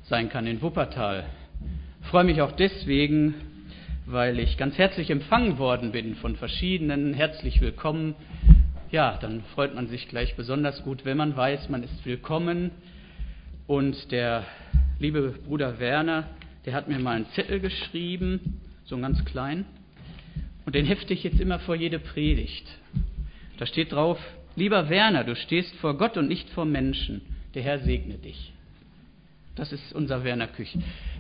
sein kann in Wuppertal. Ich freue mich auch deswegen, weil ich ganz herzlich empfangen worden bin von verschiedenen. Herzlich willkommen. Ja, dann freut man sich gleich besonders gut, wenn man weiß, man ist willkommen. Und der liebe Bruder Werner, der hat mir mal einen Zettel geschrieben, so einen ganz kleinen. Und den hefte ich jetzt immer vor jede Predigt. Da steht drauf: Lieber Werner, du stehst vor Gott und nicht vor Menschen. Der Herr segne dich. Das ist unser Werner Küch.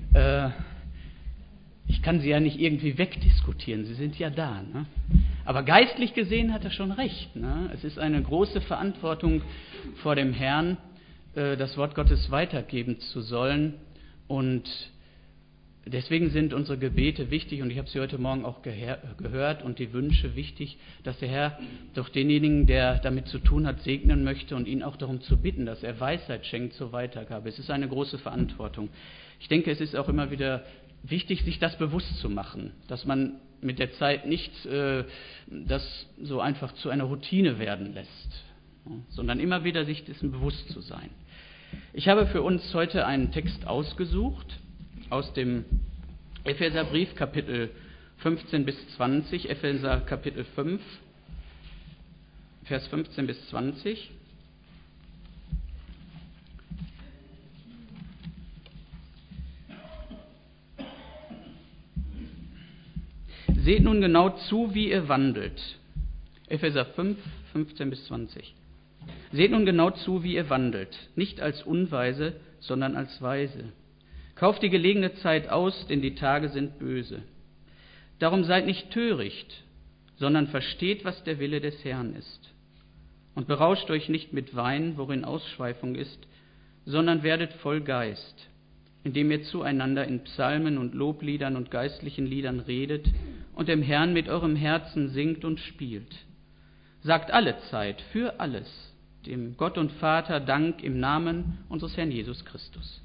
Ich kann Sie ja nicht irgendwie wegdiskutieren, Sie sind ja da. Ne? Aber geistlich gesehen hat er schon recht. Ne? Es ist eine große Verantwortung vor dem Herrn, das Wort Gottes weitergeben zu sollen. Und deswegen sind unsere Gebete wichtig, und ich habe sie heute Morgen auch gehört, und die Wünsche wichtig, dass der Herr doch denjenigen, der damit zu tun hat, segnen möchte und ihn auch darum zu bitten, dass er Weisheit schenkt zur Weitergabe. Es ist eine große Verantwortung. Ich denke, es ist auch immer wieder wichtig, sich das bewusst zu machen, dass man mit der Zeit nicht das so einfach zu einer Routine werden lässt, sondern immer wieder sich dessen bewusst zu sein. Ich habe für uns heute einen Text ausgesucht aus dem Epheserbrief, Kapitel 15 bis 20, Epheser Kapitel 5, Vers 15 bis 20. Seht nun genau zu, wie ihr wandelt. Epheser 5, 15 bis 20. Seht nun genau zu, wie ihr wandelt, nicht als Unweise, sondern als Weise. Kauft die gelegene Zeit aus, denn die Tage sind böse. Darum seid nicht töricht, sondern versteht, was der Wille des Herrn ist. Und berauscht euch nicht mit Wein, worin Ausschweifung ist, sondern werdet voll Geist, indem ihr zueinander in Psalmen und Lobliedern und geistlichen Liedern redet und dem Herrn mit eurem Herzen singt und spielt. Sagt alle Zeit für alles dem Gott und Vater Dank im Namen unseres Herrn Jesus Christus.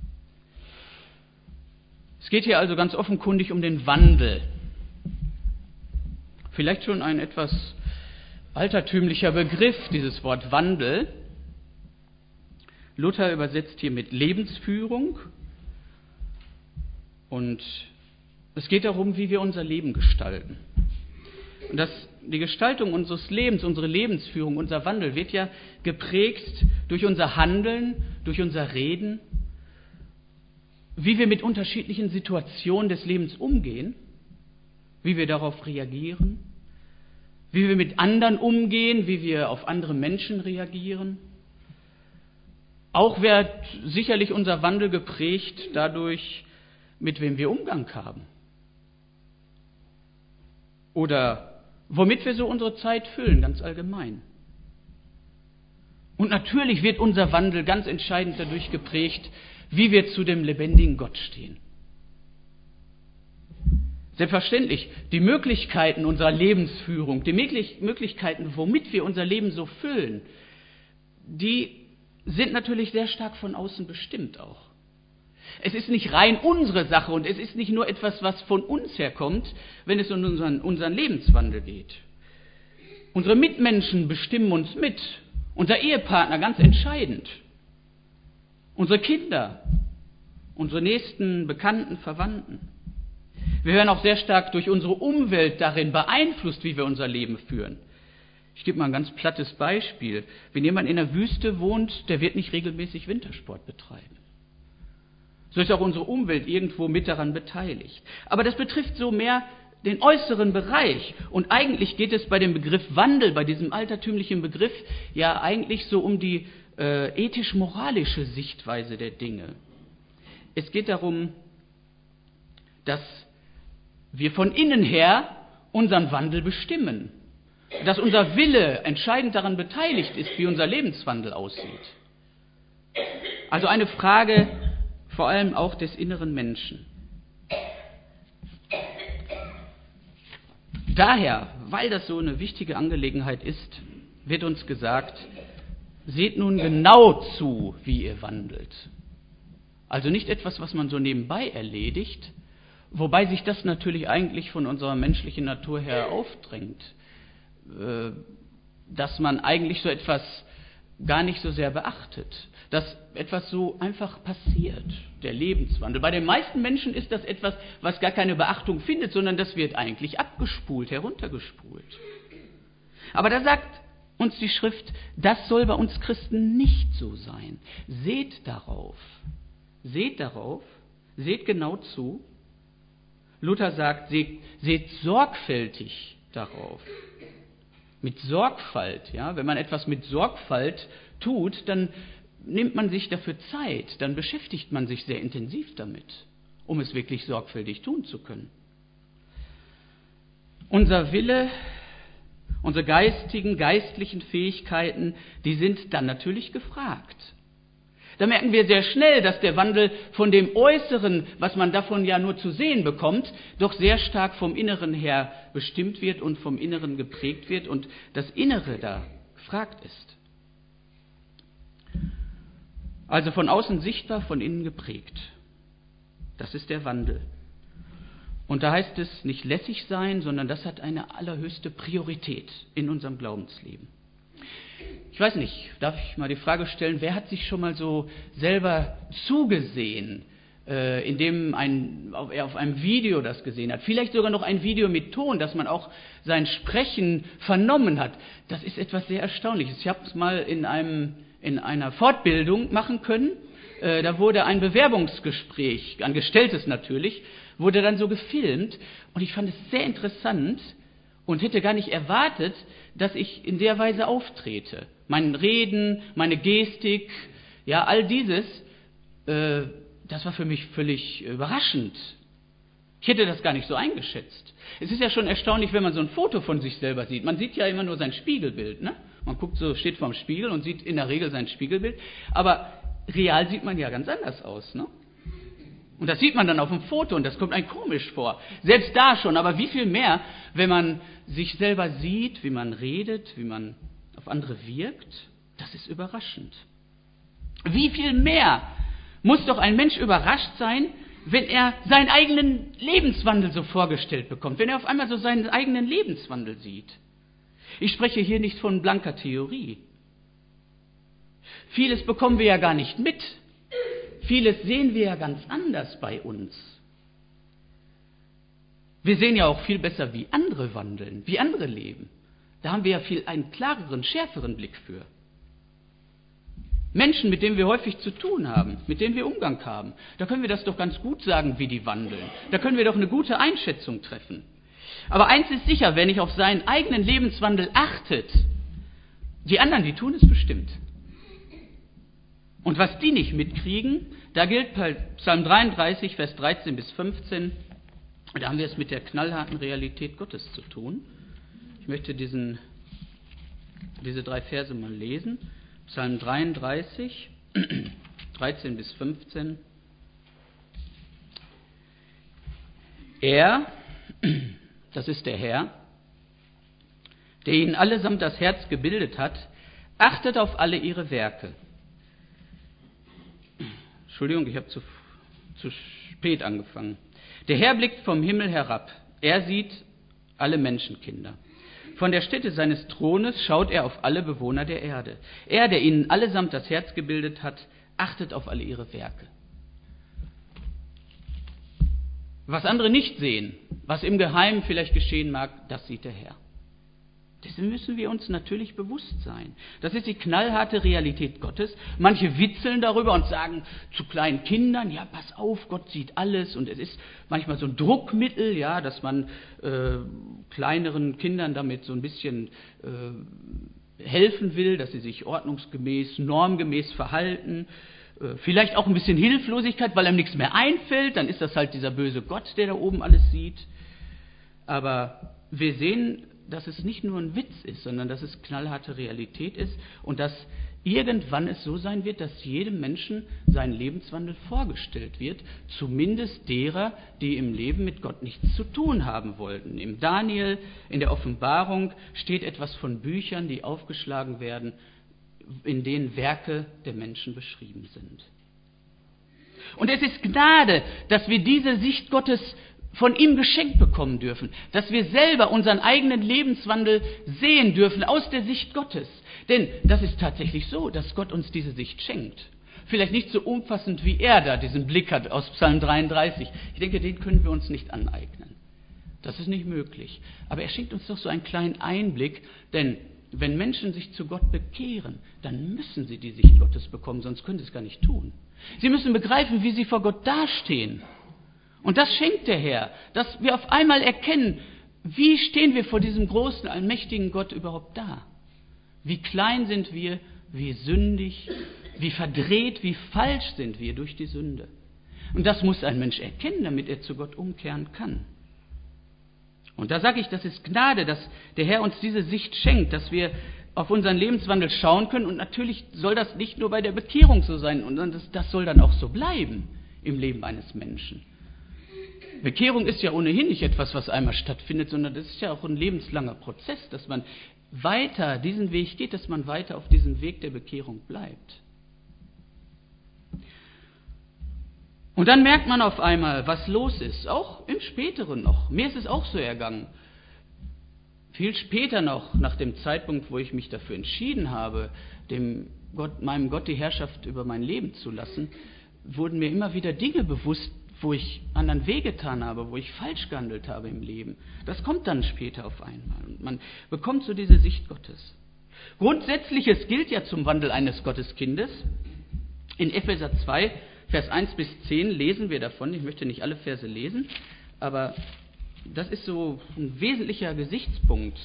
Es geht hier also ganz offenkundig um den Wandel. Vielleicht schon ein etwas altertümlicher Begriff, dieses Wort Wandel. Luther übersetzt hier mit Lebensführung. Und es geht darum, wie wir unser Leben gestalten. Und die Gestaltung unseres Lebens, unsere Lebensführung, unser Wandel wird ja geprägt durch unser Handeln, durch unser Reden, wie wir mit unterschiedlichen Situationen des Lebens umgehen, wie wir darauf reagieren, wie wir mit anderen umgehen, wie wir auf andere Menschen reagieren. Auch wird sicherlich unser Wandel geprägt dadurch, mit wem wir Umgang haben. Oder womit wir so unsere Zeit füllen, ganz allgemein. Und natürlich wird unser Wandel ganz entscheidend dadurch geprägt, wie wir zu dem lebendigen Gott stehen. Selbstverständlich, die Möglichkeiten unserer Lebensführung, die Möglichkeiten, womit wir unser Leben so füllen, die sind natürlich sehr stark von außen bestimmt auch. Es ist nicht rein unsere Sache und es ist nicht nur etwas, was von uns herkommt, wenn es um unseren Lebenswandel geht. Unsere Mitmenschen bestimmen uns mit, unser Ehepartner ganz entscheidend, unsere Kinder, unsere nächsten Bekannten, Verwandten. Wir werden auch sehr stark durch unsere Umwelt darin beeinflusst, wie wir unser Leben führen. Ich gebe mal ein ganz plattes Beispiel. Wenn jemand in der Wüste wohnt, der wird nicht regelmäßig Wintersport betreiben. So ist auch unsere Umwelt irgendwo mit daran beteiligt. Aber das betrifft so mehr den äußeren Bereich. Und eigentlich geht es bei dem Begriff Wandel, bei diesem altertümlichen Begriff, ja eigentlich so um die ethisch-moralische Sichtweise der Dinge. Es geht darum, dass wir von innen her unseren Wandel bestimmen. Dass unser Wille entscheidend daran beteiligt ist, wie unser Lebenswandel aussieht. Also eine Frage vor allem auch des inneren Menschen. Daher, weil das so eine wichtige Angelegenheit ist, wird uns gesagt, seht nun genau zu, wie ihr wandelt. Also nicht etwas, was man so nebenbei erledigt, wobei sich das natürlich eigentlich von unserer menschlichen Natur her aufdrängt, dass man eigentlich so etwas gar nicht so sehr beachtet, dass etwas so einfach passiert, der Lebenswandel. Bei den meisten Menschen ist das etwas, was gar keine Beachtung findet, sondern das wird eigentlich abgespult, heruntergespult. Aber da sagt uns die Schrift, das soll bei uns Christen nicht so sein. Seht darauf, seht genau zu. Luther sagt, seht sorgfältig darauf. Mit Sorgfalt, ja, wenn man etwas mit Sorgfalt tut, dann nimmt man sich dafür Zeit, dann beschäftigt man sich sehr intensiv damit, um es wirklich sorgfältig tun zu können. Unser Wille, unsere geistlichen Fähigkeiten, die sind dann natürlich gefragt. Da merken wir sehr schnell, dass der Wandel von dem Äußeren, was man davon ja nur zu sehen bekommt, doch sehr stark vom Inneren her bestimmt wird und vom Inneren geprägt wird und das Innere da gefragt ist. Also von außen sichtbar, von innen geprägt. Das ist der Wandel. Und da heißt es nicht lässig sein, sondern das hat eine allerhöchste Priorität in unserem Glaubensleben. Ich weiß nicht, darf ich mal die Frage stellen, wer hat sich schon mal so selber zugesehen, indem er auf einem Video das gesehen hat? Vielleicht sogar noch ein Video mit Ton, dass man auch sein Sprechen vernommen hat. Das ist etwas sehr Erstaunliches. Ich habe es mal in einer Fortbildung machen können. Da wurde ein Bewerbungsgespräch, ein gestelltes natürlich, wurde dann so gefilmt. Und ich fand es sehr interessant und hätte gar nicht erwartet, dass ich in der Weise auftrete. Mein Reden, meine Gestik, ja, all dieses, das war für mich völlig überraschend. Ich hätte das gar nicht so eingeschätzt. Es ist ja schon erstaunlich, wenn man so ein Foto von sich selber sieht. Man sieht ja immer nur sein Spiegelbild, ne? Man guckt so, steht vorm Spiegel und sieht in der Regel sein Spiegelbild. Aber real sieht man ja ganz anders aus, ne? Und das sieht man dann auf dem Foto und das kommt einem komisch vor. Selbst da schon, aber wie viel mehr, wenn man sich selber sieht, wie man redet, wie man auf andere wirkt, das ist überraschend. Wie viel mehr muss doch ein Mensch überrascht sein, wenn er seinen eigenen Lebenswandel so vorgestellt bekommt, wenn er auf einmal so seinen eigenen Lebenswandel sieht. Ich spreche hier nicht von blanker Theorie. Vieles bekommen wir ja gar nicht mit. Vieles sehen wir ja ganz anders bei uns. Wir sehen ja auch viel besser, wie andere wandeln, wie andere leben. Da haben wir ja viel einen klareren, schärferen Blick für. Menschen, mit denen wir häufig zu tun haben, mit denen wir Umgang haben, da können wir das doch ganz gut sagen, wie die wandeln. Da können wir doch eine gute Einschätzung treffen. Aber eins ist sicher, wer nicht auf seinen eigenen Lebenswandel achtet, die anderen, die tun es bestimmt. Und was die nicht mitkriegen, da gilt Psalm 33, Vers 13 bis 15, da haben wir es mit der knallharten Realität Gottes zu tun. Ich möchte diese 3 Verse mal lesen. Psalm 33, 13 bis 15. Er, das ist der Herr, der ihnen allesamt das Herz gebildet hat, achtet auf alle ihre Werke. Entschuldigung, ich habe zu spät angefangen. Der Herr blickt vom Himmel herab. Er sieht alle Menschenkinder. Von der Stätte seines Thrones schaut er auf alle Bewohner der Erde. Er, der ihnen allesamt das Herz gebildet hat, achtet auf alle ihre Werke. Was andere nicht sehen, was im Geheimen vielleicht geschehen mag, das sieht der Herr. Dessen müssen wir uns natürlich bewusst sein. Das ist die knallharte Realität Gottes. Manche witzeln darüber und sagen zu kleinen Kindern, ja, pass auf, Gott sieht alles. Und es ist manchmal so ein Druckmittel, ja, dass man kleineren Kindern damit so ein bisschen helfen will, dass sie sich ordnungsgemäß, normgemäß verhalten. Vielleicht auch ein bisschen Hilflosigkeit, weil einem nichts mehr einfällt. Dann ist das halt dieser böse Gott, der da oben alles sieht. Aber wir sehen, dass es nicht nur ein Witz ist, sondern dass es knallharte Realität ist und dass irgendwann es so sein wird, dass jedem Menschen sein Lebenswandel vorgestellt wird, zumindest derer, die im Leben mit Gott nichts zu tun haben wollten. Im Daniel, in der Offenbarung steht etwas von Büchern, die aufgeschlagen werden, in denen Werke der Menschen beschrieben sind. Und es ist Gnade, dass wir diese Sicht Gottes von ihm geschenkt bekommen dürfen, dass wir selber unseren eigenen Lebenswandel sehen dürfen aus der Sicht Gottes. Denn das ist tatsächlich so, dass Gott uns diese Sicht schenkt. Vielleicht nicht so umfassend, wie er da diesen Blick hat aus Psalm 33. Ich denke, den können wir uns nicht aneignen. Das ist nicht möglich. Aber er schenkt uns doch so einen kleinen Einblick, denn wenn Menschen sich zu Gott bekehren, dann müssen sie die Sicht Gottes bekommen, sonst können sie es gar nicht tun. Sie müssen begreifen, wie sie vor Gott dastehen. Und das schenkt der Herr, dass wir auf einmal erkennen, wie stehen wir vor diesem großen, allmächtigen Gott überhaupt da? Wie klein sind wir, wie sündig, wie verdreht, wie falsch sind wir durch die Sünde. Und das muss ein Mensch erkennen, damit er zu Gott umkehren kann. Und da sage ich, das ist Gnade, dass der Herr uns diese Sicht schenkt, dass wir auf unseren Lebenswandel schauen können. Und natürlich soll das nicht nur bei der Bekehrung so sein, sondern das soll dann auch so bleiben im Leben eines Menschen. Bekehrung ist ja ohnehin nicht etwas, was einmal stattfindet, sondern das ist ja auch ein lebenslanger Prozess, dass man weiter diesen Weg geht, dass man weiter auf diesem Weg der Bekehrung bleibt. Und dann merkt man auf einmal, was los ist, auch im Späteren noch. Mir ist es auch so ergangen. Viel später noch, nach dem Zeitpunkt, wo ich mich dafür entschieden habe, meinem Gott die Herrschaft über mein Leben zu lassen, wurden mir immer wieder Dinge bewusst, wo ich anderen wehgetan habe, wo ich falsch gehandelt habe im Leben. Das kommt dann später auf einmal. Und man bekommt so diese Sicht Gottes. Grundsätzliches gilt ja zum Wandel eines Gotteskindes. In Epheser 2, Vers 1 bis 10 lesen wir davon. Ich möchte nicht alle Verse lesen, aber das ist so ein wesentlicher Gesichtspunkt.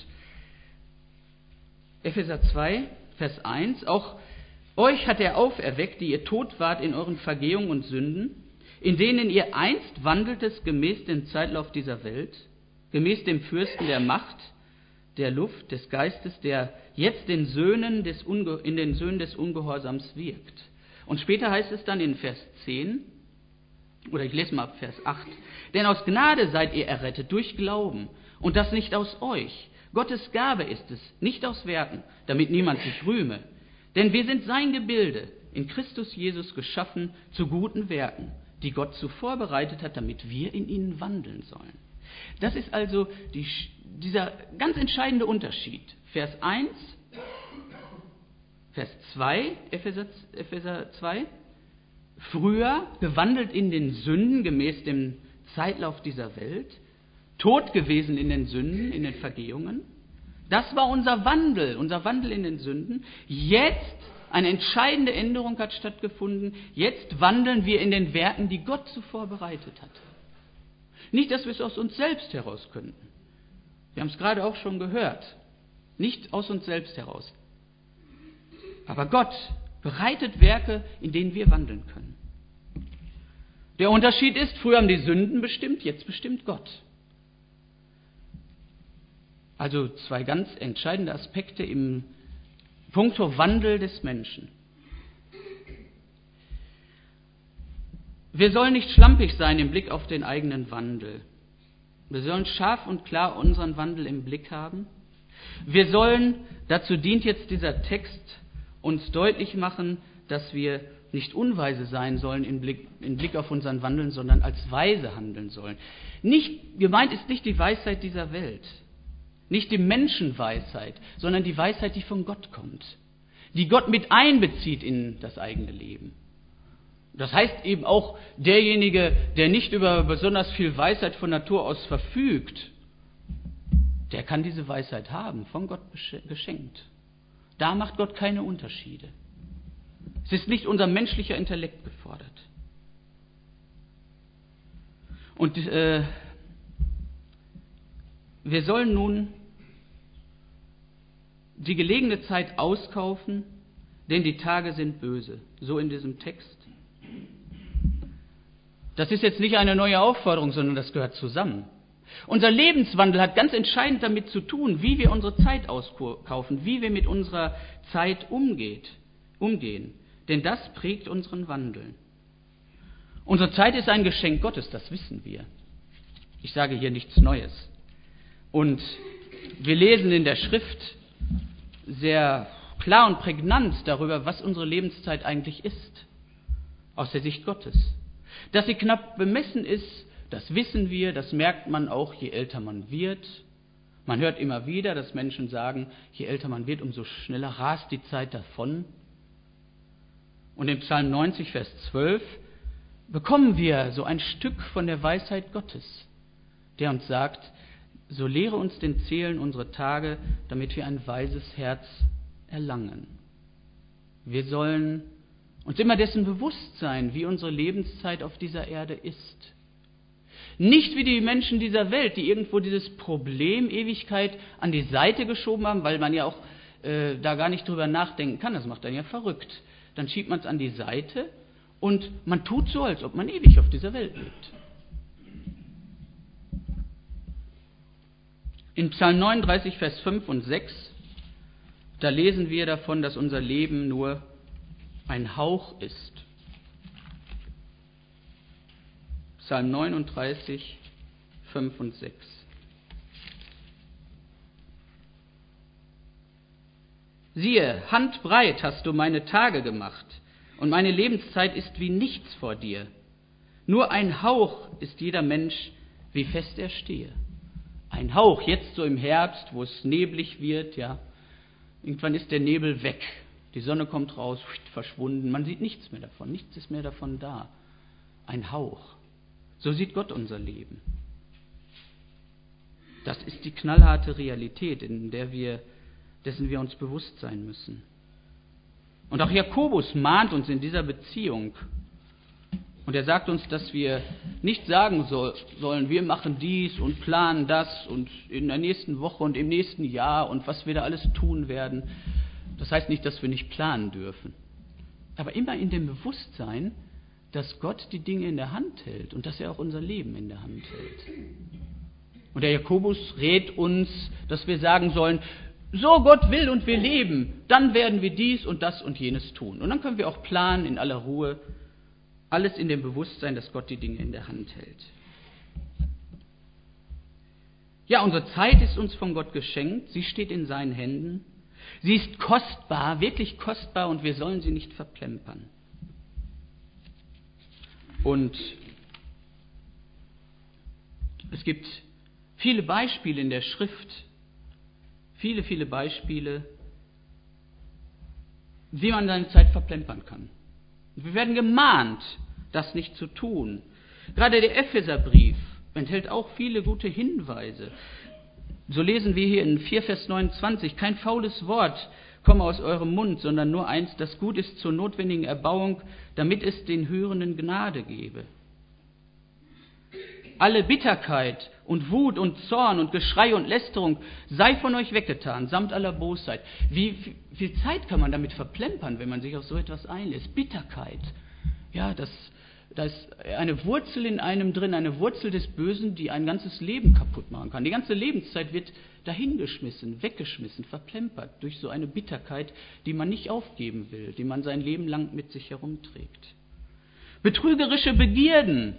Epheser 2, Vers 1. Auch euch hat er auferweckt, die ihr tot wart in euren Vergehungen und Sünden, in denen ihr einst wandeltet gemäß dem Zeitlauf dieser Welt, gemäß dem Fürsten der Macht, der Luft, des Geistes, der jetzt in den Söhnen des Ungehorsams wirkt. Und später heißt es dann in Vers 10, oder ich lese mal ab Vers 8, denn aus Gnade seid ihr errettet durch Glauben, und das nicht aus euch. Gottes Gabe ist es, nicht aus Werken, damit niemand sich rühme. Denn wir sind sein Gebilde, in Christus Jesus geschaffen zu guten Werken, die Gott zuvor bereitet hat, damit wir in ihnen wandeln sollen. Das ist also dieser ganz entscheidende Unterschied. Vers 1, Vers 2, Epheser 2, früher gewandelt in den Sünden gemäß dem Zeitlauf dieser Welt, tot gewesen in den Sünden, in den Vergehungen. Das war unser Wandel in den Sünden. Jetzt eine entscheidende Änderung hat stattgefunden. Jetzt wandeln wir in den Werken, die Gott zuvor bereitet hat. Nicht, dass wir es aus uns selbst heraus könnten. Wir haben es gerade auch schon gehört. Nicht aus uns selbst heraus. Aber Gott bereitet Werke, in denen wir wandeln können. Der Unterschied ist, früher haben die Sünden bestimmt, jetzt bestimmt Gott. Also zwei ganz entscheidende Aspekte im Punkto Wandel des Menschen. Wir sollen nicht schlampig sein im Blick auf den eigenen Wandel. Wir sollen scharf und klar unseren Wandel im Blick haben. Wir sollen, dazu dient jetzt dieser Text, uns deutlich machen, dass wir nicht unweise sein sollen im Blick auf unseren Wandel, sondern als weise handeln sollen. Gemeint ist nicht die Weisheit dieser Welt, nicht die Menschenweisheit, sondern die Weisheit, die von Gott kommt, die Gott mit einbezieht in das eigene Leben. Das heißt eben auch, derjenige, der nicht über besonders viel Weisheit von Natur aus verfügt, der kann diese Weisheit haben, von Gott geschenkt. Da macht Gott keine Unterschiede. Es ist nicht unser menschlicher Intellekt gefordert. Und wir sollen nun die gelegene Zeit auskaufen, denn die Tage sind böse. So in diesem Text. Das ist jetzt nicht eine neue Aufforderung, sondern das gehört zusammen. Unser Lebenswandel hat ganz entscheidend damit zu tun, wie wir unsere Zeit auskaufen, wie wir mit unserer Zeit umgehen. Denn das prägt unseren Wandel. Unsere Zeit ist ein Geschenk Gottes, das wissen wir. Ich sage hier nichts Neues. Und wir lesen in der Schrift sehr klar und prägnant darüber, was unsere Lebenszeit eigentlich ist, aus der Sicht Gottes. Dass sie knapp bemessen ist, das wissen wir, das merkt man auch, je älter man wird. Man hört immer wieder, dass Menschen sagen, je älter man wird, umso schneller rast die Zeit davon. Und im Psalm 90, Vers 12 bekommen wir so ein Stück von der Weisheit Gottes, der uns sagt, so lehre uns den Zählen unserer Tage, damit wir ein weises Herz erlangen. Wir sollen uns immer dessen bewusst sein, wie unsere Lebenszeit auf dieser Erde ist. Nicht wie die Menschen dieser Welt, die irgendwo dieses Problem Ewigkeit an die Seite geschoben haben, weil man ja auch da gar nicht drüber nachdenken kann. Das macht dann ja verrückt. Dann schiebt man es an die Seite und man tut so, als ob man ewig auf dieser Welt lebt. In Psalm 39, Vers 5 und 6, da lesen wir davon, dass unser Leben nur ein Hauch ist. Psalm 39, 5 und 6. Siehe, handbreit hast du meine Tage gemacht, und meine Lebenszeit ist wie nichts vor dir. Nur ein Hauch ist jeder Mensch, wie fest er stehe. Ein Hauch, jetzt so im Herbst, wo es neblig wird, ja. Irgendwann ist der Nebel weg. Die Sonne kommt raus, verschwunden. Man sieht nichts mehr davon. Nichts ist mehr davon da. Ein Hauch. So sieht Gott unser Leben. Das ist die knallharte Realität, dessen wir uns bewusst sein müssen. Und auch Jakobus mahnt uns in dieser Beziehung. Und er sagt uns, dass wir nicht sagen sollen, wir machen dies und planen das und in der nächsten Woche und im nächsten Jahr und was wir da alles tun werden. Das heißt nicht, dass wir nicht planen dürfen. Aber immer in dem Bewusstsein, dass Gott die Dinge in der Hand hält und dass er auch unser Leben in der Hand hält. Und der Jakobus rät uns, dass wir sagen sollen, so Gott will und wir leben, dann werden wir dies und das und jenes tun. Und dann können wir auch planen in aller Ruhe, alles in dem Bewusstsein, dass Gott die Dinge in der Hand hält. Ja, unsere Zeit ist uns von Gott geschenkt, sie steht in seinen Händen. Sie ist kostbar, wirklich kostbar, und wir sollen sie nicht verplempern. Und es gibt viele Beispiele in der Schrift, viele Beispiele, wie man seine Zeit verplempern kann. Wir werden gemahnt, das nicht zu tun. Gerade der Epheserbrief enthält auch viele gute Hinweise. So lesen wir hier in 4, Vers 29, kein faules Wort komme aus eurem Mund, sondern nur eins, das gut ist zur notwendigen Erbauung, damit es den Hörenden Gnade gebe. Alle Bitterkeit und Wut und Zorn und Geschrei und Lästerung sei von euch weggetan, samt aller Bosheit. Wie viel Zeit kann man damit verplempern, wenn man sich auf so etwas einlässt? Bitterkeit. Ja, da ist eine Wurzel in einem drin, eine Wurzel des Bösen, die ein ganzes Leben kaputt machen kann. Die ganze Lebenszeit wird dahingeschmissen, weggeschmissen, verplempert durch so eine Bitterkeit, die man nicht aufgeben will, die man sein Leben lang mit sich herumträgt. Betrügerische Begierden.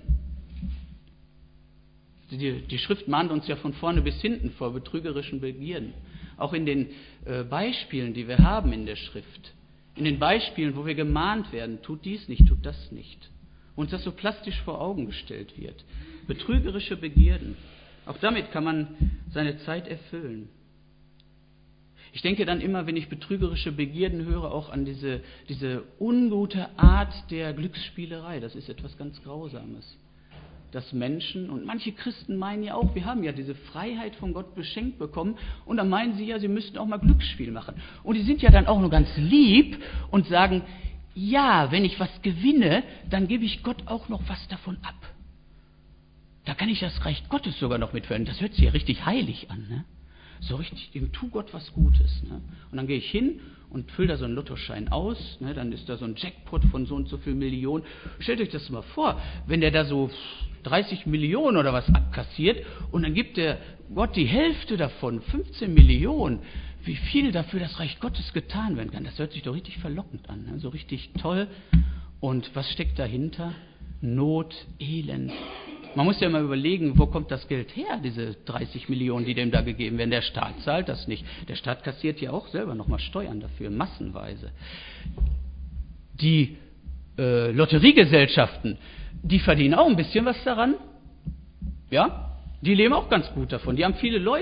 Die Schrift mahnt uns ja von vorne bis hinten vor betrügerischen Begierden. Auch in den Beispielen, die wir haben in der Schrift. In den Beispielen, wo wir gemahnt werden, tut dies nicht, tut das nicht. Uns das so plastisch vor Augen gestellt wird. Betrügerische Begierden. Auch damit kann man seine Zeit erfüllen. Ich denke dann immer, wenn ich betrügerische Begierden höre, auch an diese ungute Art der Glücksspielerei. Das ist etwas ganz Grausames. Dass Menschen, und manche Christen meinen ja auch, wir haben ja diese Freiheit von Gott beschenkt bekommen, und dann meinen sie ja, sie müssten auch mal Glücksspiel machen. Und die sind ja dann auch nur ganz lieb und sagen, ja, wenn ich was gewinne, dann gebe ich Gott auch noch was davon ab. Da kann ich das Reich Gottes sogar noch mitführen. Das hört sich ja richtig heilig an, ne? So richtig, dem tu Gott was Gutes. Ne? Und dann gehe ich hin und fülle da so einen Lottoschein aus, ne? Dann ist da so ein Jackpot von so und so viel Millionen. Stellt euch das mal vor, wenn der da so 30 Millionen oder was abkassiert und dann gibt der Gott die Hälfte davon, 15 Millionen, wie viel dafür das Reich Gottes getan werden kann. Das hört sich doch richtig verlockend an, ne? So richtig toll. Und was steckt dahinter? Not, Elend. Man muss ja mal überlegen, wo kommt das Geld her, diese 30 Millionen, die dem da gegeben werden. Der Staat zahlt das nicht. Der Staat kassiert ja auch selber nochmal Steuern dafür, massenweise. Die Lotteriegesellschaften, die verdienen auch ein bisschen was daran. Ja, die leben auch ganz gut davon. Die haben viele Leute, die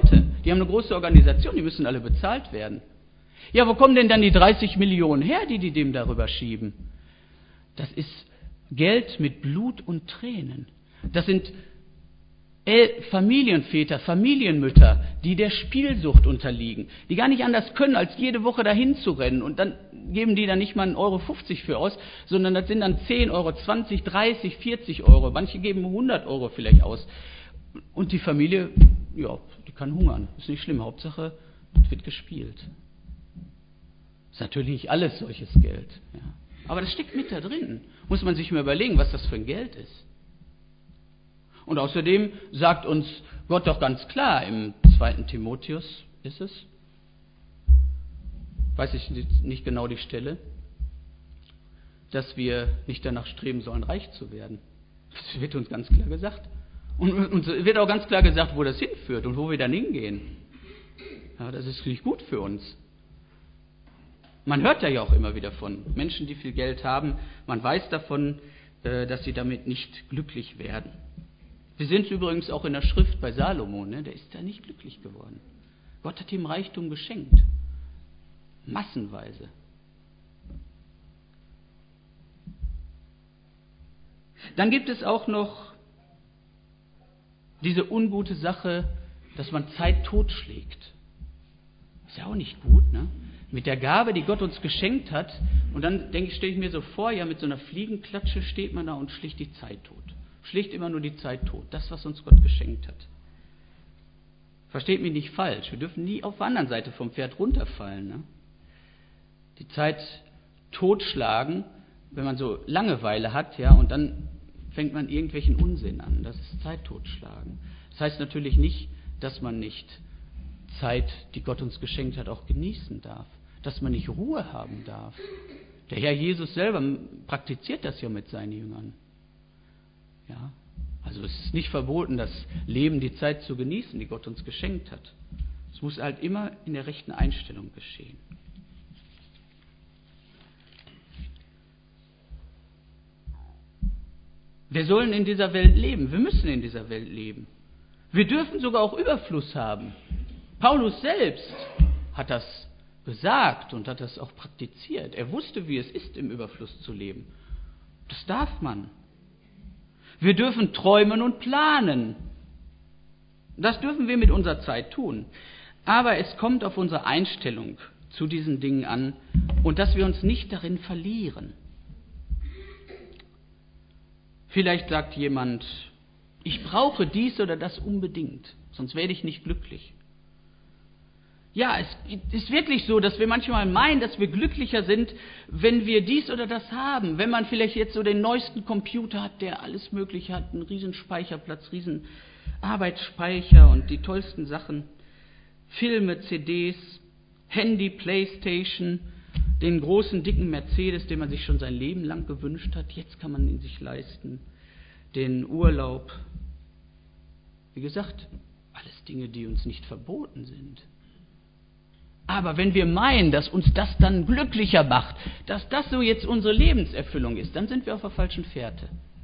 Die haben eine große Organisation, die müssen alle bezahlt werden. Ja, wo kommen denn dann die 30 Millionen her, die dem darüber schieben? Das ist Geld mit Blut und Tränen. Das sind Familienväter, Familienmütter, die der Spielsucht unterliegen, die gar nicht anders können, als jede Woche dahin zu rennen. Und dann geben die da nicht mal 1,50 Euro für aus, sondern das sind dann 10 Euro, 20, 30, 40 Euro. Manche geben 100 Euro vielleicht aus. Und die Familie, ja, die kann hungern. Ist nicht schlimm. Hauptsache, es wird gespielt. Ist natürlich nicht alles solches Geld. Ja. Aber das steckt mit da drin. Muss man sich mal überlegen, was das für ein Geld ist. Und außerdem sagt uns Gott doch ganz klar, im 2. Timotheus ist es, weiß ich nicht genau die Stelle, dass wir nicht danach streben sollen, reich zu werden. Das wird uns ganz klar gesagt. Und uns wird auch ganz klar gesagt, wo das hinführt und wo wir dann hingehen. Ja, das ist nicht gut für uns. Man hört ja auch immer wieder von Menschen, die viel Geld haben. Man weiß davon, dass sie damit nicht glücklich werden. Wir sehen es übrigens auch in der Schrift bei Salomo, ne? Der ist da nicht glücklich geworden. Gott hat ihm Reichtum geschenkt. Massenweise. Dann gibt es auch noch diese ungute Sache, dass man Zeit totschlägt. Ist ja auch nicht gut, ne? Mit der Gabe, die Gott uns geschenkt hat, und dann stelle ich mir so vor, ja, mit so einer Fliegenklatsche steht man da und schlägt die Zeit tot. Schlägt immer nur die Zeit tot. Das, was uns Gott geschenkt hat. Versteht mich nicht falsch. Wir dürfen nie auf der anderen Seite vom Pferd runterfallen. Ne? Die Zeit totschlagen, wenn man so Langeweile hat, ja, und dann fängt man irgendwelchen Unsinn an. Das ist Zeit totschlagen. Das heißt natürlich nicht, dass man nicht Zeit, die Gott uns geschenkt hat, auch genießen darf. Dass man nicht Ruhe haben darf. Der Herr Jesus selber praktiziert das ja mit seinen Jüngern. Ja, also es ist nicht verboten, das Leben, die Zeit zu genießen, die Gott uns geschenkt hat. Es muss halt immer in der rechten Einstellung geschehen. Wir sollen in dieser Welt leben, wir müssen in dieser Welt leben. Wir dürfen sogar auch Überfluss haben. Paulus selbst hat das gesagt und hat das auch praktiziert. Er wusste, wie es ist, im Überfluss zu leben. Das darf man. Wir dürfen träumen und planen. Das dürfen wir mit unserer Zeit tun. Aber es kommt auf unsere Einstellung zu diesen Dingen an und dass wir uns nicht darin verlieren. Vielleicht sagt jemand, ich brauche dies oder das unbedingt, sonst werde ich nicht glücklich. Ja, es ist wirklich so, dass wir manchmal meinen, dass wir glücklicher sind, wenn wir dies oder das haben. Wenn man vielleicht jetzt so den neuesten Computer hat, der alles Mögliche hat, einen riesen Speicherplatz, riesen Arbeitsspeicher und die tollsten Sachen. Filme, CDs, Handy, Playstation, den großen, dicken Mercedes, den man sich schon sein Leben lang gewünscht hat. Jetzt kann man ihn sich leisten. Den Urlaub. Wie gesagt, alles Dinge, die uns nicht verboten sind. Aber wenn wir meinen, dass uns das dann glücklicher macht, dass das so jetzt unsere Lebenserfüllung ist, dann sind wir auf der falschen Fährte.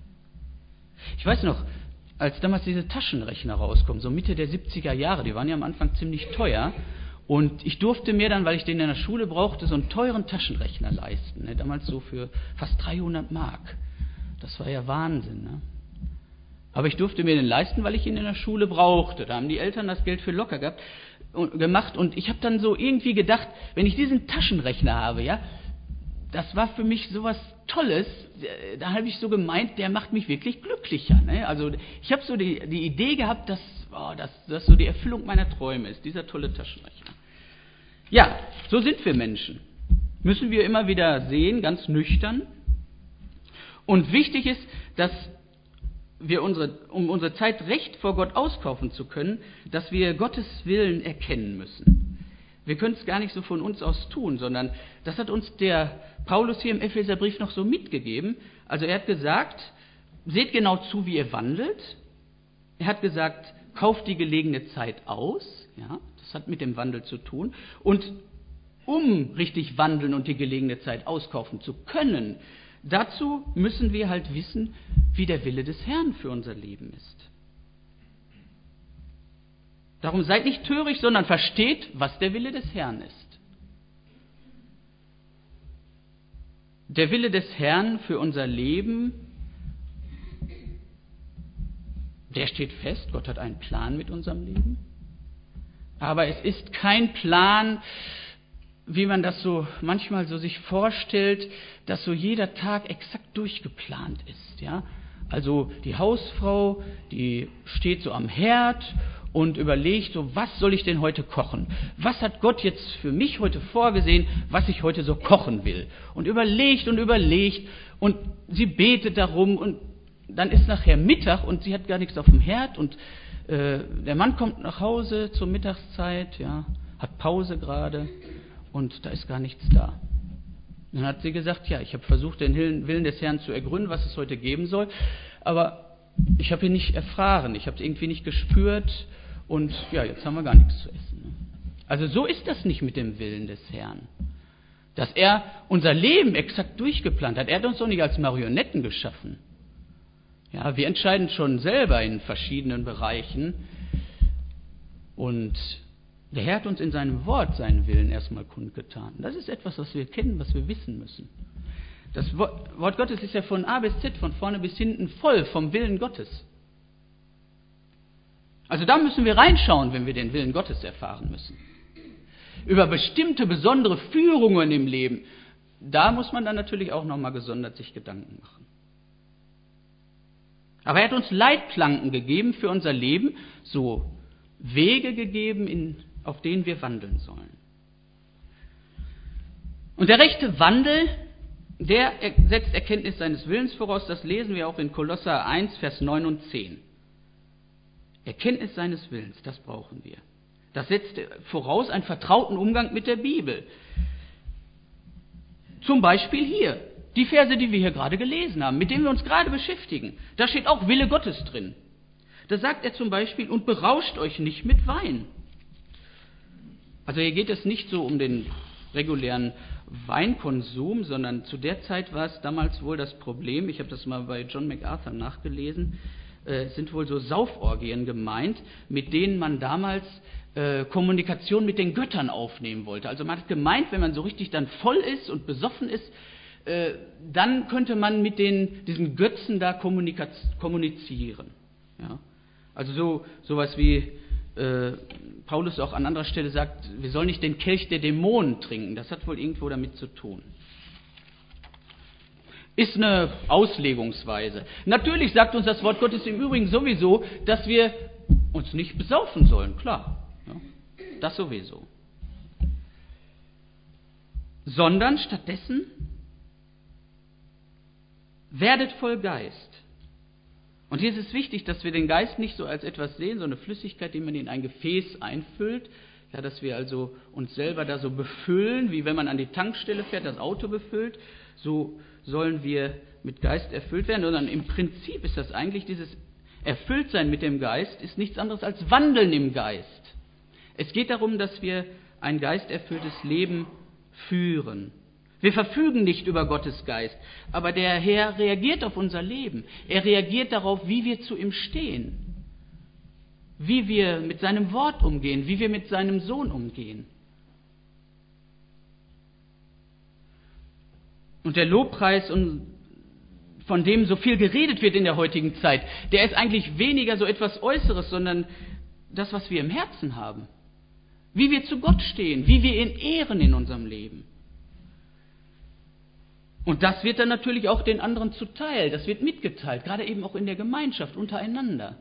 Ich weiß noch, als damals diese Taschenrechner rauskommen, so Mitte der 70er Jahre, die waren ja am Anfang ziemlich teuer, und ich durfte mir dann, weil ich den in der Schule brauchte, so einen teuren Taschenrechner leisten, ne? Damals so für fast 300 Mark. Das war ja Wahnsinn, ne? Aber ich durfte mir den leisten, weil ich ihn in der Schule brauchte. Da haben die Eltern das Geld für locker gemacht, und ich habe dann so irgendwie gedacht, wenn ich diesen Taschenrechner habe, ja, das war für mich sowas Tolles, da habe ich so gemeint, der macht mich wirklich glücklicher. Ne? Also ich habe so die Idee gehabt, dass das so die Erfüllung meiner Träume ist, dieser tolle Taschenrechner. Ja, so sind wir Menschen. Müssen wir immer wieder sehen, ganz nüchtern. Und wichtig ist, dass wir um unsere Zeit recht vor Gott auskaufen zu können, dass wir Gottes Willen erkennen müssen. Wir können es gar nicht so von uns aus tun, sondern das hat uns der Paulus hier im Epheserbrief noch so mitgegeben. Also er hat gesagt, seht genau zu, wie ihr wandelt. Er hat gesagt, kauft die gelegene Zeit aus. Ja, das hat mit dem Wandel zu tun. Und um richtig wandeln und die gelegene Zeit auskaufen zu können, dazu müssen wir halt wissen, wie der Wille des Herrn für unser Leben ist. Darum seid nicht töricht, sondern versteht, was der Wille des Herrn ist. Der Wille des Herrn für unser Leben, der steht fest. Gott hat einen Plan mit unserem Leben. Aber es ist kein Plan, wie man das so manchmal so sich vorstellt, dass so jeder Tag exakt durchgeplant ist. Ja? Also die Hausfrau, die steht so am Herd und überlegt so, was soll ich denn heute kochen? Was hat Gott jetzt für mich heute vorgesehen, was ich heute so kochen will? Und überlegt und sie betet darum und dann ist nachher Mittag und sie hat gar nichts auf dem Herd und der Mann kommt nach Hause zur Mittagszeit, ja, hat Pause gerade und da ist gar nichts da. Dann hat sie gesagt, ja, ich habe versucht, den Willen des Herrn zu ergründen, was es heute geben soll, aber ich habe ihn nicht erfahren, ich habe es irgendwie nicht gespürt und ja, jetzt haben wir gar nichts zu essen. Also so ist das nicht mit dem Willen des Herrn. Dass er unser Leben exakt durchgeplant hat. Er hat uns doch nicht als Marionetten geschaffen. Ja, wir entscheiden schon selber in verschiedenen Bereichen und der Herr hat uns in seinem Wort seinen Willen erstmal kundgetan. Das ist etwas, was wir kennen, was wir wissen müssen. Das Wort Gottes ist ja von A bis Z, von vorne bis hinten voll vom Willen Gottes. Also da müssen wir reinschauen, wenn wir den Willen Gottes erfahren müssen. Über bestimmte besondere Führungen im Leben, da muss man dann natürlich auch nochmal gesondert sich Gedanken machen. Aber er hat uns Leitplanken gegeben für unser Leben, so Wege gegeben, auf denen wir wandeln sollen. Und der rechte Wandel, der setzt Erkenntnis seines Willens voraus, das lesen wir auch in Kolosser 1, Vers 9 und 10. Erkenntnis seines Willens, das brauchen wir. Das setzt voraus einen vertrauten Umgang mit der Bibel. Zum Beispiel hier. Die Verse, die wir hier gerade gelesen haben, mit denen wir uns gerade beschäftigen, da steht auch Wille Gottes drin. Da sagt er zum Beispiel, und berauscht euch nicht mit Wein. Also hier geht es nicht so um den regulären Weinkonsum, sondern zu der Zeit war es damals wohl das Problem, ich habe das mal bei John MacArthur nachgelesen, es sind wohl so Sauforgien gemeint, mit denen man damals Kommunikation mit den Göttern aufnehmen wollte. Also man hat gemeint, wenn man so richtig dann voll ist und besoffen ist, dann könnte man mit diesen Götzen da kommunizieren. Ja? Also sowas wie Paulus auch an anderer Stelle sagt, wir sollen nicht den Kelch der Dämonen trinken. Das hat wohl irgendwo damit zu tun. Ist eine Auslegungsweise. Natürlich sagt uns das Wort Gottes im Übrigen sowieso, dass wir uns nicht besaufen sollen, klar. Ja? Das sowieso. Sondern stattdessen werdet voll Geist. Und hier ist es wichtig, dass wir den Geist nicht so als etwas sehen, so eine Flüssigkeit, die man in ein Gefäß einfüllt, ja, dass wir also uns selber da so befüllen, wie wenn man an die Tankstelle fährt, das Auto befüllt, so sollen wir mit Geist erfüllt werden, sondern im Prinzip ist das eigentlich dieses Erfülltsein mit dem Geist, ist nichts anderes als Wandeln im Geist. Es geht darum, dass wir ein geisterfülltes Leben führen. Wir verfügen nicht über Gottes Geist, aber der Herr reagiert auf unser Leben. Er reagiert darauf, wie wir zu ihm stehen, wie wir mit seinem Wort umgehen, wie wir mit seinem Sohn umgehen. Und der Lobpreis, von dem so viel geredet wird in der heutigen Zeit, der ist eigentlich weniger so etwas Äußeres, sondern das, was wir im Herzen haben. Wie wir zu Gott stehen, wie wir ihn ehren in unserem Leben. Und das wird dann natürlich auch den anderen zuteil, das wird mitgeteilt, gerade eben auch in der Gemeinschaft untereinander.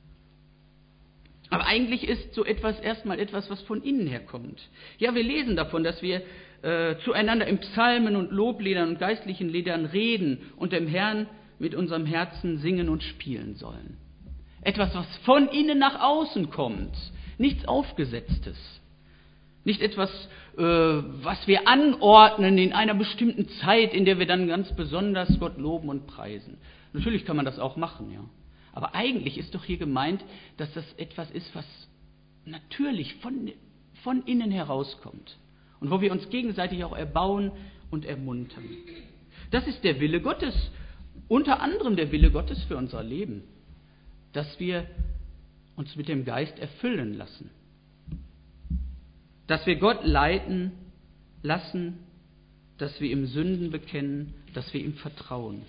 Aber eigentlich ist so etwas erstmal etwas, was von innen herkommt. Ja, wir lesen davon, dass wir zueinander in Psalmen und Lobliedern und geistlichen Liedern reden und dem Herrn mit unserem Herzen singen und spielen sollen. Etwas, was von innen nach außen kommt, nichts Aufgesetztes. Nicht etwas, was wir anordnen in einer bestimmten Zeit, in der wir dann ganz besonders Gott loben und preisen. Natürlich kann man das auch machen, ja. Aber eigentlich ist doch hier gemeint, dass das etwas ist, was natürlich von innen herauskommt. Und wo wir uns gegenseitig auch erbauen und ermuntern. Das ist der Wille Gottes, unter anderem der Wille Gottes für unser Leben. Dass wir uns mit dem Geist erfüllen lassen. Dass wir Gott leiten lassen, dass wir ihm Sünden bekennen, dass wir ihm vertrauen.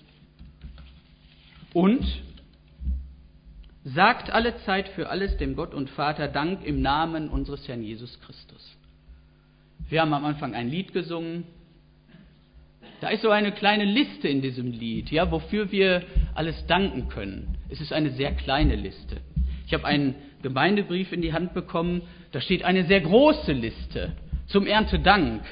Und sagt alle Zeit für alles dem Gott und Vater Dank im Namen unseres Herrn Jesus Christus. Wir haben am Anfang ein Lied gesungen. Da ist so eine kleine Liste in diesem Lied, ja, wofür wir alles danken können. Es ist eine sehr kleine Liste. Ich habe einen Gemeindebrief in die Hand bekommen, da steht eine sehr große Liste zum Erntedank.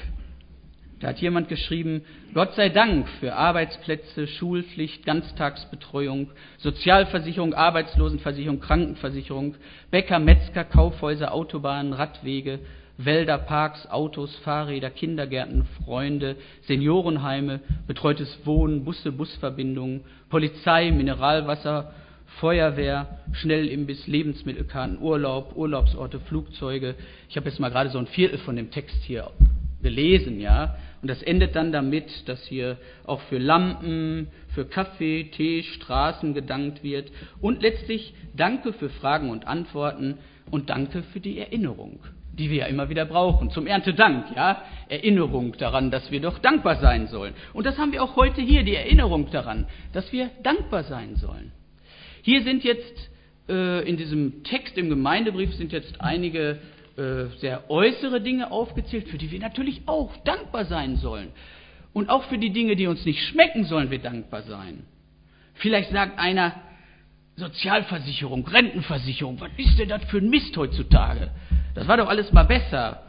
Da hat jemand geschrieben, Gott sei Dank für Arbeitsplätze, Schulpflicht, Ganztagsbetreuung, Sozialversicherung, Arbeitslosenversicherung, Krankenversicherung, Bäcker, Metzger, Kaufhäuser, Autobahnen, Radwege, Wälder, Parks, Autos, Fahrräder, Kindergärten, Freunde, Seniorenheime, betreutes Wohnen, Busse, Busverbindungen, Polizei, Mineralwasser, Feuerwehr, Schnellimbiss, Lebensmittelkarten, Urlaub, Urlaubsorte, Flugzeuge. Ich habe jetzt mal gerade so ein Viertel von dem Text hier gelesen, ja. Und das endet dann damit, dass hier auch für Lampen, für Kaffee, Tee, Straßen gedankt wird. Und letztlich Danke für Fragen und Antworten und Danke für die Erinnerung, die wir ja immer wieder brauchen. Zum Erntedank, ja. Erinnerung daran, dass wir doch dankbar sein sollen. Und das haben wir auch heute hier, die Erinnerung daran, dass wir dankbar sein sollen. Hier sind jetzt in diesem Text im Gemeindebrief sind jetzt einige sehr äußere Dinge aufgezählt, für die wir natürlich auch dankbar sein sollen. Und auch für die Dinge, die uns nicht schmecken, sollen wir dankbar sein. Vielleicht sagt einer, Sozialversicherung, Rentenversicherung, was ist denn das für ein Mist heutzutage? Das war doch alles mal besser.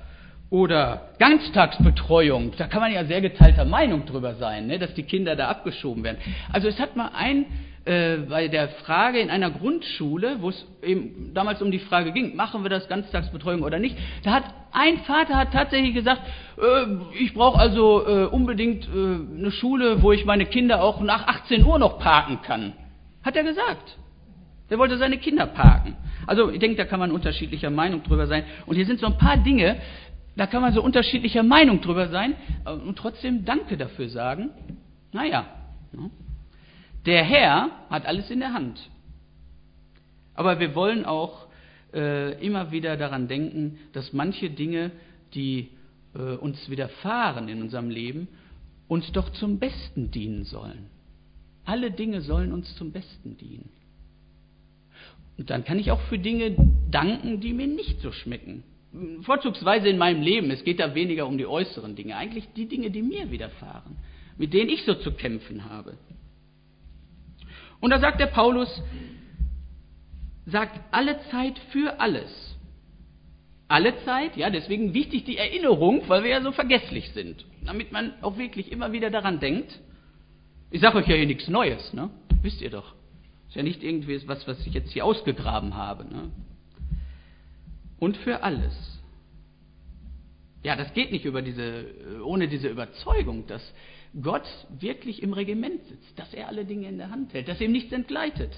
Oder Ganztagsbetreuung, da kann man ja sehr geteilter Meinung drüber sein, ne, dass die Kinder da abgeschoben werden. Also es hat mal bei der Frage in einer Grundschule, wo es eben damals um die Frage ging, machen wir das Ganztagsbetreuung oder nicht, da hat ein Vater hat tatsächlich gesagt, ich brauche also unbedingt eine Schule, wo ich meine Kinder auch nach 18 Uhr noch parken kann. Hat er gesagt. Der wollte seine Kinder parken. Also ich denke, da kann man unterschiedlicher Meinung drüber sein. Und hier sind so ein paar Dinge, da kann man so unterschiedlicher Meinung drüber sein und trotzdem Danke dafür sagen. Naja, der Herr hat alles in der Hand. Aber wir wollen auch immer wieder daran denken, dass manche Dinge, die uns widerfahren in unserem Leben, uns doch zum Besten dienen sollen. Alle Dinge sollen uns zum Besten dienen. Und dann kann ich auch für Dinge danken, die mir nicht so schmecken. Vorzugsweise in meinem Leben. Es geht da weniger um die äußeren Dinge. Eigentlich die Dinge, die mir widerfahren, mit denen ich so zu kämpfen habe. Und da sagt der Paulus, sagt alle Zeit für alles. Alle Zeit, ja, deswegen wichtig die Erinnerung, weil wir ja so vergesslich sind. Damit man auch wirklich immer wieder daran denkt. Ich sage euch ja hier nichts Neues, ne? Wisst ihr doch. Ist ja nicht irgendwie was ich jetzt hier ausgegraben habe, ne? Und für alles. Ja, das geht nicht ohne diese Überzeugung, dass Gott wirklich im Regiment sitzt, dass er alle Dinge in der Hand hält, dass ihm nichts entgleitet.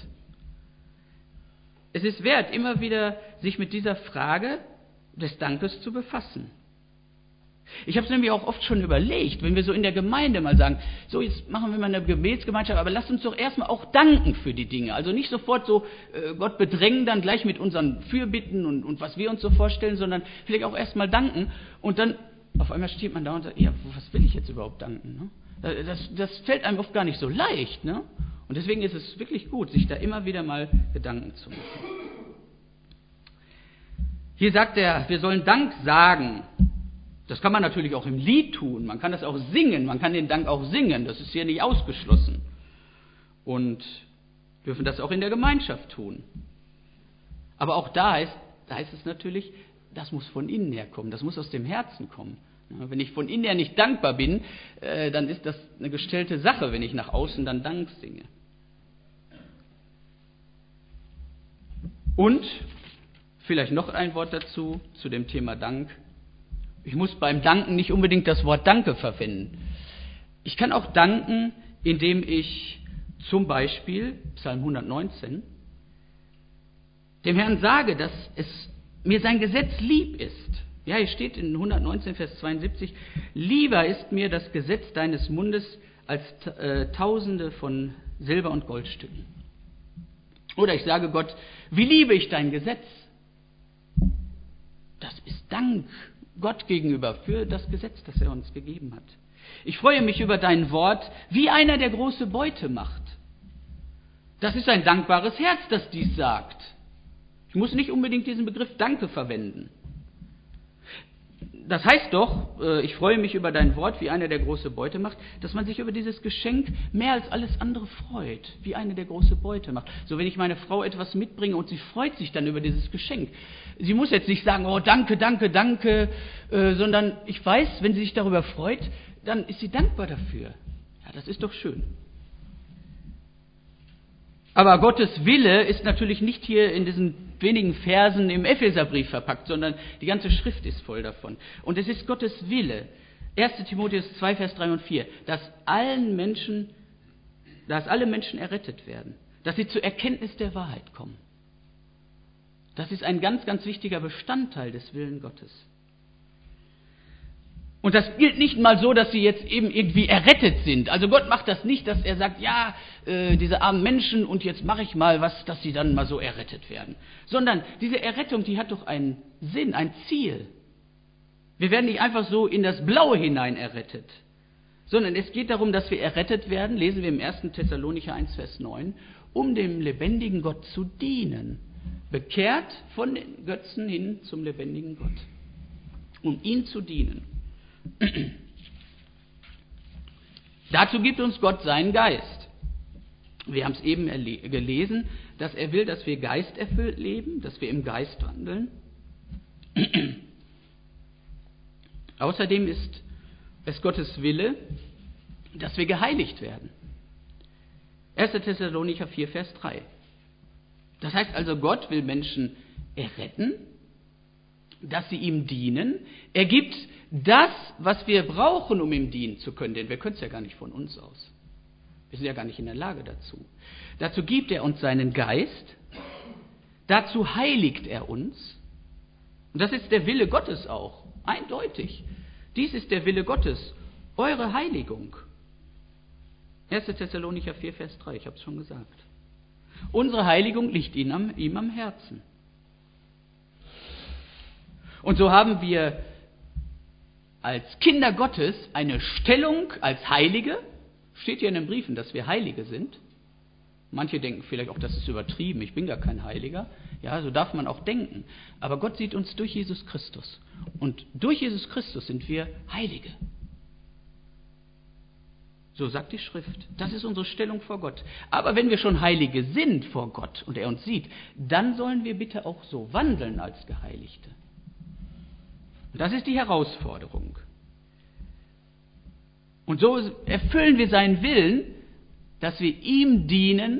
Es ist wert, immer wieder sich mit dieser Frage des Dankes zu befassen. Ich habe es nämlich auch oft schon überlegt, wenn wir so in der Gemeinde mal sagen, so jetzt machen wir mal eine Gebetsgemeinschaft, aber lasst uns doch erstmal auch danken für die Dinge. Also nicht sofort so Gott bedrängen dann gleich mit unseren Fürbitten und was wir uns so vorstellen, sondern vielleicht auch erstmal danken und dann auf einmal steht man da und sagt, ja, was will ich jetzt überhaupt danken? Ne? Das fällt einem oft gar nicht so leicht. Ne? Und deswegen ist es wirklich gut, sich da immer wieder mal Gedanken zu machen. Hier sagt er, wir sollen Dank sagen. Das kann man natürlich auch im Lied tun, man kann das auch singen, man kann den Dank auch singen, das ist hier nicht ausgeschlossen. Und dürfen das auch in der Gemeinschaft tun. Aber auch da heißt es natürlich, das muss von innen herkommen, das muss aus dem Herzen kommen. Ja, wenn ich von innen her nicht dankbar bin, dann ist das eine gestellte Sache, wenn ich nach außen dann Dank singe. Und vielleicht noch ein Wort dazu, zu dem Thema Dank. Ich muss beim Danken nicht unbedingt das Wort Danke verwenden. Ich kann auch danken, indem ich zum Beispiel, Psalm 119, dem Herrn sage, dass es mir sein Gesetz lieb ist. Ja, hier steht in 119, Vers 72, lieber ist mir das Gesetz deines Mundes als Tausende von Silber- und Goldstücken. Oder ich sage Gott, wie liebe ich dein Gesetz? Das ist Dank Gott gegenüber für das Gesetz, das er uns gegeben hat. Ich freue mich über dein Wort, wie einer, der große Beute macht. Das ist ein dankbares Herz, das dies sagt. Ich muss nicht unbedingt diesen Begriff Danke verwenden. Das heißt doch, ich freue mich über dein Wort, wie einer, der große Beute macht, dass man sich über dieses Geschenk mehr als alles andere freut, wie einer, der große Beute macht. So, wenn ich meine Frau etwas mitbringe und sie freut sich dann über dieses Geschenk. Sie muss jetzt nicht sagen, oh danke, danke, danke, sondern ich weiß, wenn sie sich darüber freut, dann ist sie dankbar dafür. Ja, das ist doch schön. Aber Gottes Wille ist natürlich nicht hier in diesen wenigen Versen im Epheserbrief verpackt, sondern die ganze Schrift ist voll davon. Und es ist Gottes Wille, 1. Timotheus 2, Vers 3 und 4, dass alle Menschen errettet werden, dass sie zur Erkenntnis der Wahrheit kommen. Das ist ein ganz, ganz wichtiger Bestandteil des Willen Gottes. Und das gilt nicht mal so, dass sie jetzt eben irgendwie errettet sind. Also Gott macht das nicht, dass er sagt, ja, diese armen Menschen und jetzt mache ich mal was, dass sie dann mal so errettet werden. Sondern diese Errettung, die hat doch einen Sinn, ein Ziel. Wir werden nicht einfach so in das Blaue hinein errettet, sondern es geht darum, dass wir errettet werden, lesen wir im 1. Thessalonicher 1, Vers 9, um dem lebendigen Gott zu dienen. Bekehrt von den Götzen hin zum lebendigen Gott, um ihm zu dienen. Dazu gibt uns Gott seinen Geist. Wir haben es eben gelesen, dass er will, dass wir geisterfüllt leben, dass wir im Geist wandeln. Außerdem ist es Gottes Wille, dass wir geheiligt werden. 1. Thessalonicher 4, Vers 3. Das heißt also, Gott will Menschen erretten, dass sie ihm dienen. Er gibt das, was wir brauchen, um ihm dienen zu können, denn wir können es ja gar nicht von uns aus. Wir sind ja gar nicht in der Lage dazu. Dazu gibt er uns seinen Geist, dazu heiligt er uns. Und das ist der Wille Gottes auch, eindeutig. Dies ist der Wille Gottes, eure Heiligung. 1. Thessalonicher 4, Vers 3, ich habe es schon gesagt. Unsere Heiligung liegt ihm am Herzen. Und so haben wir als Kinder Gottes eine Stellung als Heilige. Steht hier in den Briefen, dass wir Heilige sind. Manche denken vielleicht auch, das ist übertrieben, ich bin gar kein Heiliger. Ja, so darf man auch denken. Aber Gott sieht uns durch Jesus Christus. Und durch Jesus Christus sind wir Heilige. So sagt die Schrift. Das ist unsere Stellung vor Gott. Aber wenn wir schon Heilige sind vor Gott und er uns sieht, dann sollen wir bitte auch so wandeln als Geheiligte. Das ist die Herausforderung. Und so erfüllen wir seinen Willen, dass wir ihm dienen,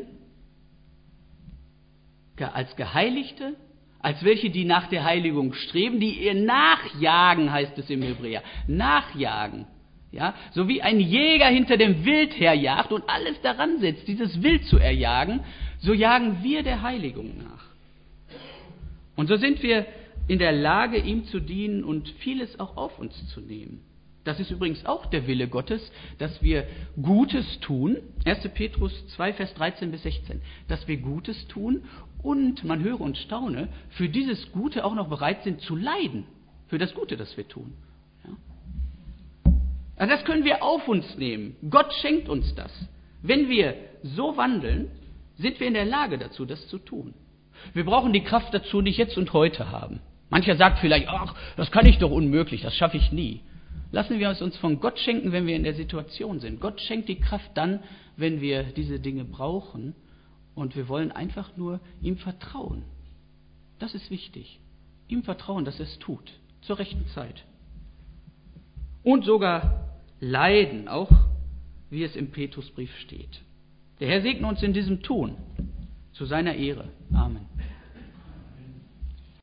als Geheiligte, als welche, die nach der Heiligung streben, die ihr nachjagen, heißt es im Hebräer. Nachjagen. Ja? So wie ein Jäger hinter dem Wild herjagt und alles daran setzt, dieses Wild zu erjagen, so jagen wir der Heiligung nach. Und so sind wir in der Lage, ihm zu dienen und vieles auch auf uns zu nehmen. Das ist übrigens auch der Wille Gottes, dass wir Gutes tun. 1. Petrus 2, Vers 13 bis 16. Dass wir Gutes tun und, man höre und staune, für dieses Gute auch noch bereit sind zu leiden. Für das Gute, das wir tun. Ja? Also das können wir auf uns nehmen. Gott schenkt uns das. Wenn wir so wandeln, sind wir in der Lage dazu, das zu tun. Wir brauchen die Kraft dazu nicht jetzt und heute haben. Mancher sagt vielleicht, ach, das kann ich doch unmöglich, das schaffe ich nie. Lassen wir es uns von Gott schenken, wenn wir in der Situation sind. Gott schenkt die Kraft dann, wenn wir diese Dinge brauchen. Und wir wollen einfach nur ihm vertrauen. Das ist wichtig. Ihm vertrauen, dass er es tut. Zur rechten Zeit. Und sogar leiden, auch wie es im Petrusbrief steht. Der Herr segne uns in diesem Tun. Zu seiner Ehre. Amen.